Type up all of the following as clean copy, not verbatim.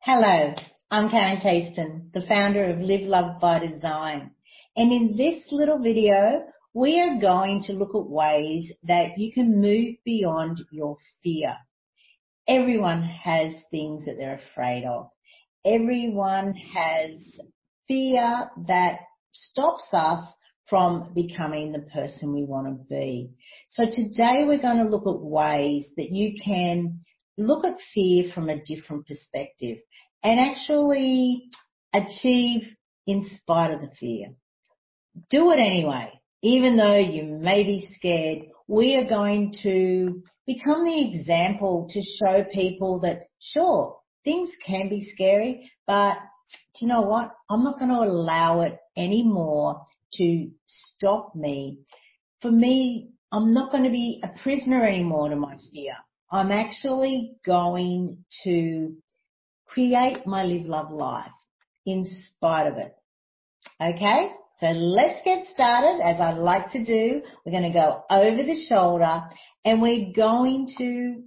Hello, I'm Karen Taston, the founder of Live Love by Design. And in this little video, we are going to look at ways that you can move beyond your fear. Everyone has things that they're afraid of. Everyone has fear that stops us from becoming the person we want to be. So today we're going to look at ways that you can look at fear from a different perspective and actually achieve in spite of the fear. Do it anyway. Even though you may be scared, we are going to become the example to show people that, sure, things can be scary, but do you know what? I'm not going to allow it anymore to stop me. For me, I'm not going to be a prisoner anymore to my fear. I'm actually going to create my live, love life in spite of it. Okay? So let's get started. As I like to do, we're going to go over the shoulder and we're going to,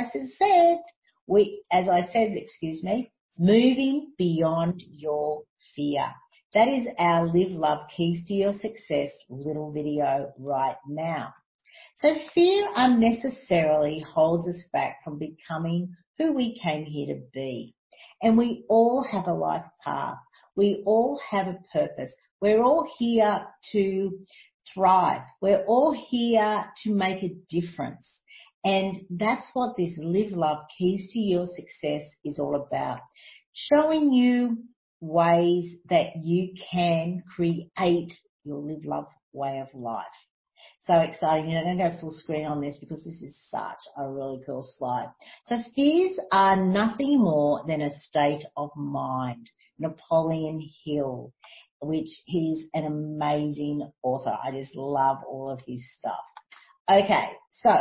moving beyond your fear. That is our Live Love Keys to Your Success little video right now. So fear unnecessarily holds us back from becoming who we came here to be. And we all have a life path. We all have a purpose. We're all here to thrive. We're all here to make a difference. And that's what this Live Love Keys to Your Success is all about. Showing you ways that you can create your live, love way of life. So exciting. I'm going to go full screen on this because this is such a really cool slide. So fears are nothing more than a state of mind. Napoleon Hill, which he's an amazing author. I just love all of his stuff. Okay, so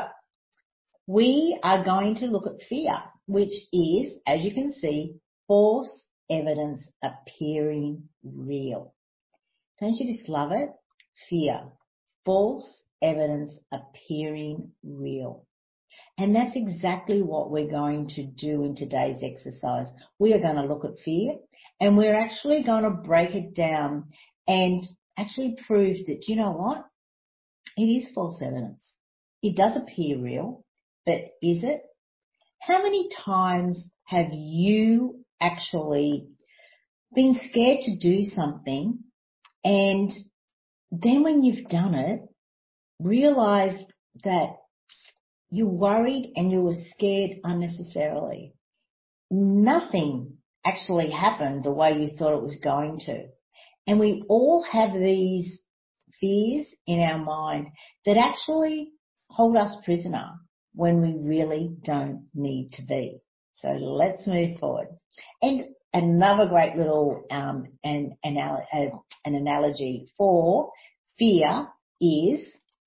we are going to look at fear, which is, as you can see, false evidence appearing real. Don't you just love it? Fear. False evidence appearing real. And that's exactly what we're going to do in today's exercise. We are going to look at fear and we're actually going to break it down and actually prove that, you know what? It is false evidence. It does appear real, but is it? How many times have you actually been scared to do something and then when you've done it, realized that you worried and you were scared unnecessarily? Nothing actually happened the way you thought it was going to. And we all have these fears in our mind that actually hold us prisoner when we really don't need to be. So let's move forward. And another great little an analogy for fear is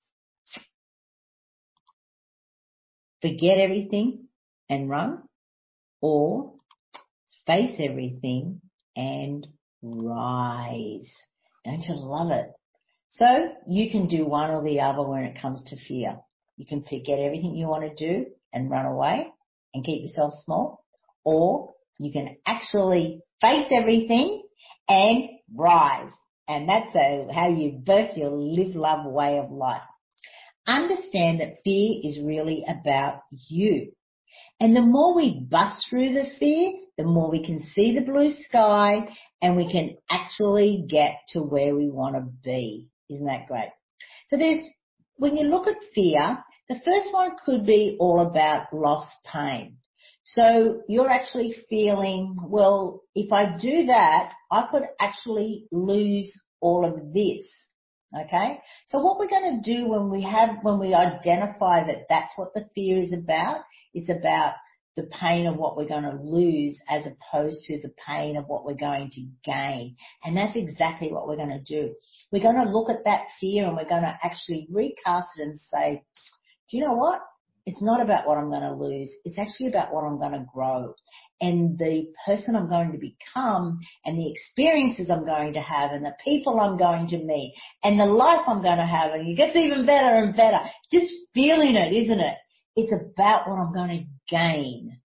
forget everything and run, or face everything and rise. Don't you love it? So you can do one or the other when it comes to fear. You can forget everything you want to do and run away and keep yourself small, or you can actually face everything and rise. And that's how you birth your live, love way of life. Understand that fear is really about you. And the more we bust through the fear, the more we can see the blue sky and we can actually get to where we want to be. Isn't that great? So when you look at fear, the first one could be all about loss, pain. So you're actually feeling, well, if I do that, I could actually lose all of this. Okay? So what we're going to do when we identify that that's what the fear is about, it's about the pain of what we're going to lose as opposed to the pain of what we're going to gain. And that's exactly what we're going to do. We're going to look at that fear and we're going to actually recast it and say, do you know what? It's not about what I'm going to lose. It's actually about what I'm going to grow. And the person I'm going to become and the experiences I'm going to have and the people I'm going to meet and the life I'm going to have, and it gets even better and better. Just feeling it, isn't it? It's about what I'm going to gain.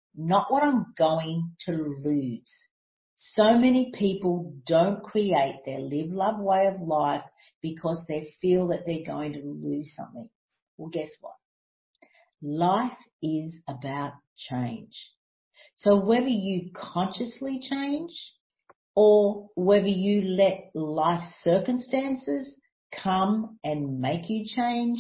not what I'm going to lose. So many people don't create their live, love way of life because they feel that they're going to lose something. Well, guess what? Life is about change. So whether you consciously change or whether you let life circumstances come and make you change,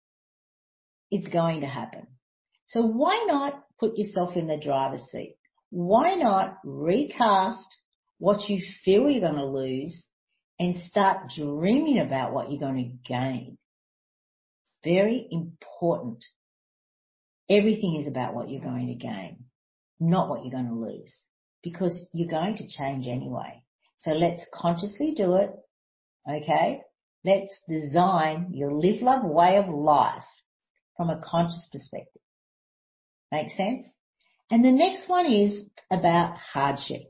it's going to happen. So why not put yourself in the driver's seat? Why not recast what you feel you're going to lose and start dreaming about what you're going to gain? Very important. Everything is about what you're going to gain, not what you're going to lose, because you're going to change anyway. So let's consciously do it, okay? Let's design your live, love way of life from a conscious perspective. Make sense? And the next one is about hardship.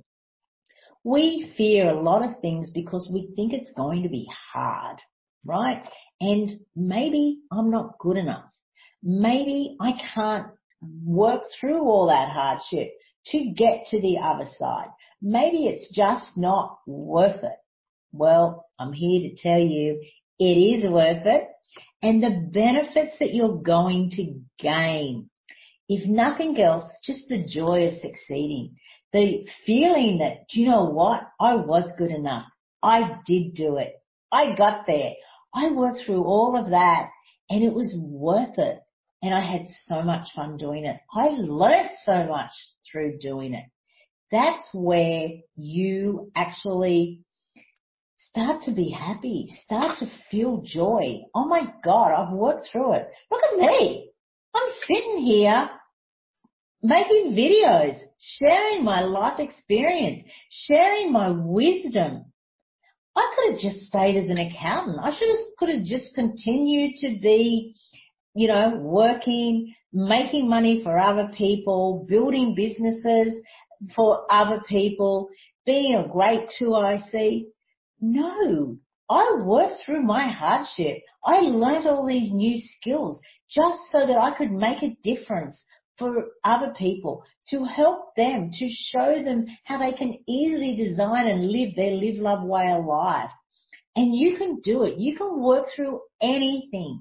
We fear a lot of things because we think it's going to be hard, right? And maybe I'm not good enough. Maybe I can't work through all that hardship to get to the other side. Maybe it's just not worth it. Well, I'm here to tell you it is worth it, and the benefits that you're going to gain. If nothing else, just the joy of succeeding. The feeling that, do you know what? I was good enough. I did do it. I got there. I worked through all of that and it was worth it. And I had so much fun doing it. I learnt so much through doing it. That's where you actually start to be happy, start to feel joy. Oh my God, I've worked through it. Look at me. I'm sitting here making videos, sharing my life experience, sharing my wisdom. I could have just stayed as an accountant. I could have just continued to be, working, making money for other people, building businesses for other people, being a great 2IC. No, I worked through my hardship. I learnt all these new skills just so that I could make a difference for other people, to help them, to show them how they can easily design and live their live, love way of life. And you can do it. You can work through anything.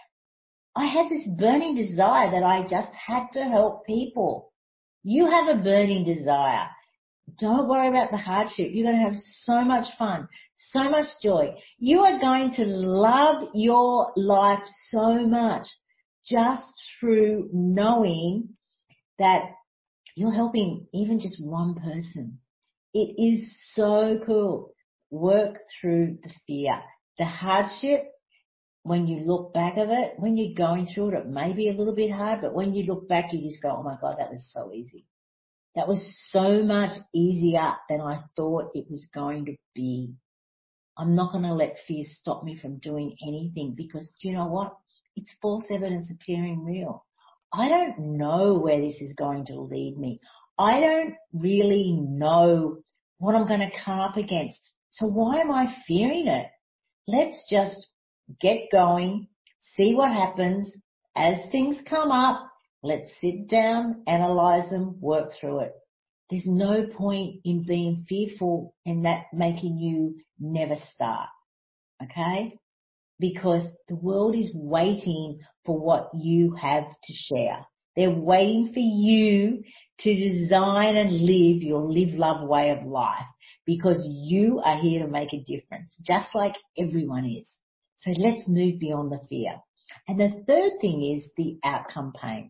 I had this burning desire that I just had to help people. You have a burning desire. Don't worry about the hardship. You're going to have so much fun, so much joy. You are going to love your life so much just through knowing that you're helping even just one person. It is so cool. Work through the fear. The hardship, when you look back of it, when you're going through it, it may be a little bit hard, but when you look back, you just go, oh my God, that was so easy. That was so much easier than I thought it was going to be. I'm not going to let fear stop me from doing anything because do you know what? It's false evidence appearing real. I don't know where this is going to lead me. I don't really know what I'm going to come up against. So why am I fearing it? Let's just get going, see what happens. As things come up, let's sit down, analyze them, work through it. There's no point in being fearful and that making you never start, okay? Because the world is waiting for what you have to share. They're waiting for you to design and live your live, love way of life because you are here to make a difference, just like everyone is. So let's move beyond the fear. And the third thing is the outcome pain.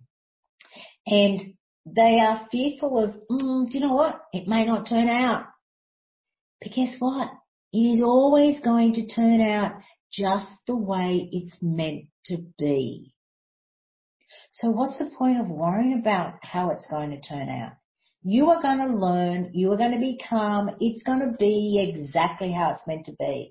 And they are fearful of, do you know what? It may not turn out. But guess what? It is always going to turn out just the way it's meant to be. So what's the point of worrying about how it's going to turn out? You are going to learn, you are going to become, it's going to be exactly how it's meant to be.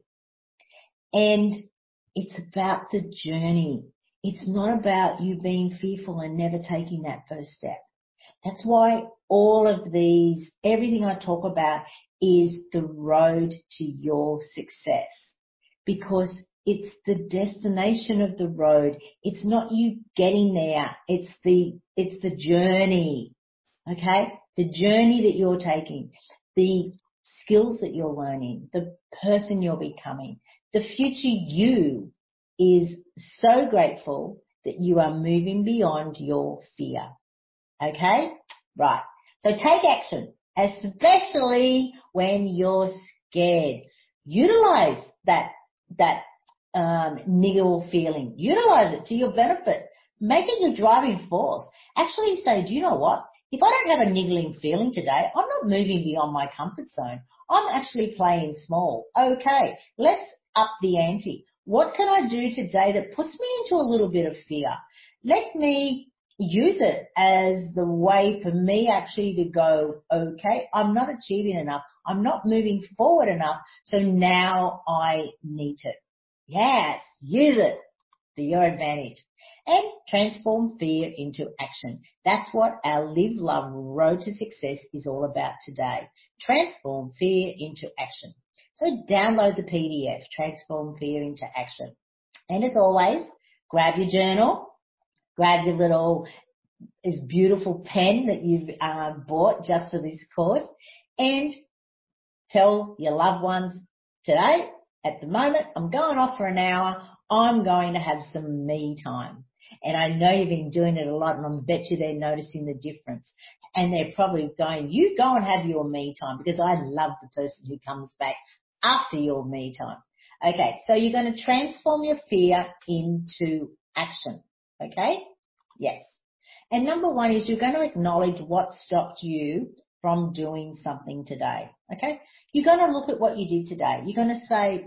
And it's about the journey. It's not about you being fearful and never taking that first step. That's why all of these, everything I talk about is the road to your success, because it's the destination of the road. It's not you getting there. It's the journey. okay? The journey that you're taking, the skills that you're learning, the person you're becoming, the future you is so grateful that you are moving beyond your fear, okay? Right. So take action, especially when you're scared. Utilize that niggle feeling. Utilize it to your benefit. Make it your driving force. Actually say, do you know what? If I don't have a niggling feeling today, I'm not moving beyond my comfort zone. I'm actually playing small. Okay, let's up the ante. What can I do today that puts me into a little bit of fear? Let me use it as the way for me actually to go, okay, I'm not achieving enough. I'm not moving forward enough. So now I need it. Yes, use it to your advantage. And transform fear into action. That's what our Live Love Road to Success is all about today. Transform fear into action. So download the PDF, Transform Fear into Action. And as always, grab your journal, grab your little, this beautiful pen that you've bought just for this course, and tell your loved ones today, at the moment, I'm going off for an hour. I'm going to have some me time. And I know you've been doing it a lot, and I bet you they're noticing the difference. And they're probably going, you go and have your me time, because I love the person who comes back after your me time. Okay, so you're going to transform your fear into action. Okay? Yes. And number one is you're going to acknowledge what stopped you from doing something today. Okay? You're going to look at what you did today. You're going to say,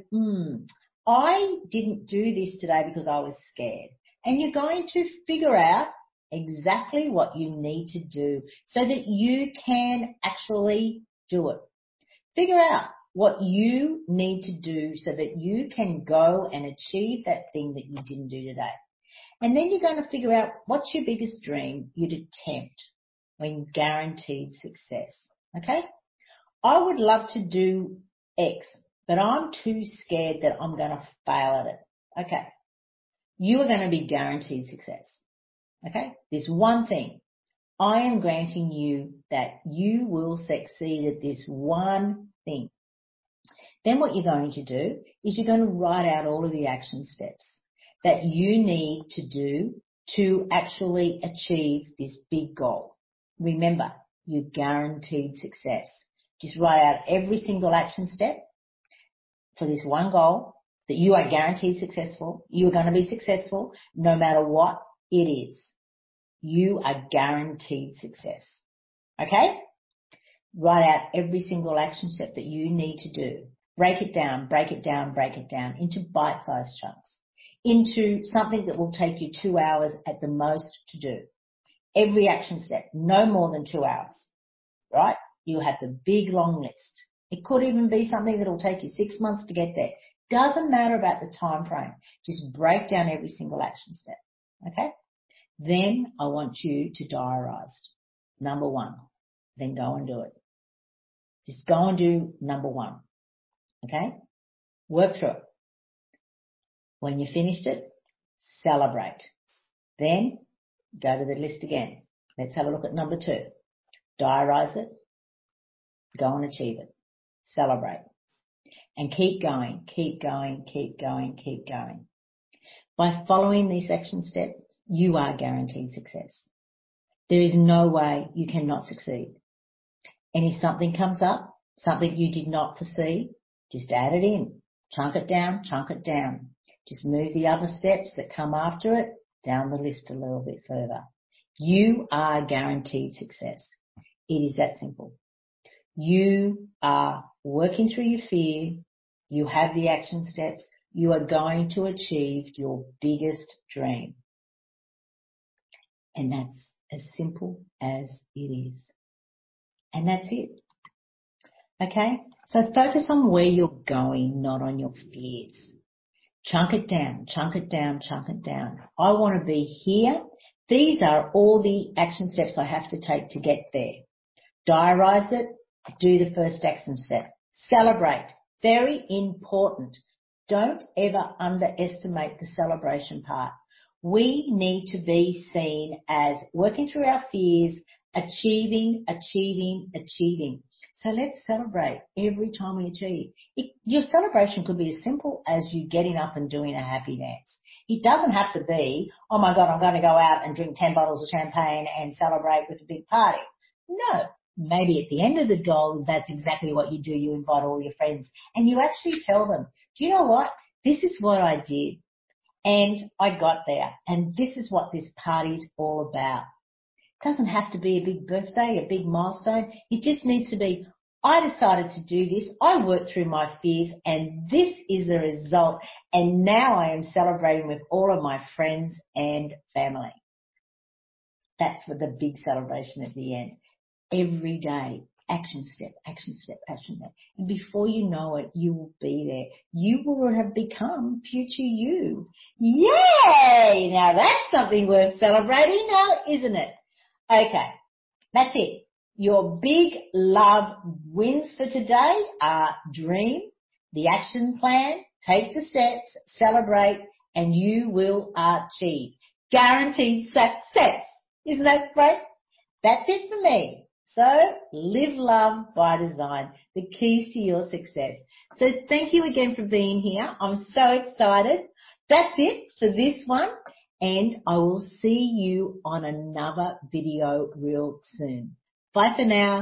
I didn't do this today because I was scared. And you're going to figure out exactly what you need to do so that you can actually do it. Figure out what you need to do so that you can go and achieve that thing that you didn't do today. And then you're going to figure out what's your biggest dream you'd attempt when guaranteed success. Okay? I would love to do X, but I'm too scared that I'm going to fail at it. Okay. You are going to be guaranteed success. Okay? This one thing. I am granting you that you will succeed at this one thing. Then what you're going to do is you're going to write out all of the action steps that you need to do to actually achieve this big goal. Remember, you're guaranteed success. Just write out every single action step for this one goal that you are guaranteed successful. You're going to be successful no matter what it is. You are guaranteed success. Okay? Write out every single action step that you need to do. Break it down, break it down, break it down into bite-sized chunks, into something that will take you 2 hours at the most to do. Every action step, no more than 2 hours, right? You have the big long list. It could even be something that will take you 6 months to get there. Doesn't matter about the time frame. Just break down every single action step, okay? Then I want you to diarise. Number one. Then go and do it. Just go and do number one, okay? Work through it. When you finished it, celebrate. Then go to the list again. Let's have a look at number two. Diarise it. Go and achieve it. Celebrate. And keep going, keep going, keep going, keep going. By following these action steps, you are guaranteed success. There is no way you cannot succeed. And if something comes up, something you did not foresee, just add it in. Chunk it down, chunk it down. Just move the other steps that come after it down the list a little bit further. You are guaranteed success. It is that simple. You are working through your fear. You have the action steps. You are going to achieve your biggest dream. And that's as simple as it is. And that's it. Okay? So focus on where you're going, not on your fears. Chunk it down, chunk it down, chunk it down. I want to be here. These are all the action steps I have to take to get there. Diarise it. Do the first action step. Celebrate. Very important. Don't ever underestimate the celebration part. We need to be seen as working through our fears, Achieving, achieving, achieving. So let's celebrate every time we achieve. Your celebration could be as simple as you getting up and doing a happy dance. It doesn't have to be, oh my God, I'm going to go out and drink 10 bottles of champagne and celebrate with a big party. No. Maybe at the end of the goal, that's exactly what you do. You invite all your friends and you actually tell them, do you know what? This is what I did and I got there and this is what this party's all about. It doesn't have to be a big birthday, a big milestone. It just needs to be, I decided to do this. I worked through my fears and this is the result. And now I am celebrating with all of my friends and family. That's what the big celebration at the end. Every day, action step, action step, action step. And before you know it, you will be there. You will have become future you. Yay! Now that's something worth celebrating now, isn't it? Okay, that's it. Your big love wins for today are dream, the action plan, take the steps, celebrate, and you will achieve. Guaranteed success. Isn't that great? That's it for me. So live love by design, the keys to your success. So thank you again for being here. I'm so excited. That's it for this one. And I will see you on another video real soon. Bye for now.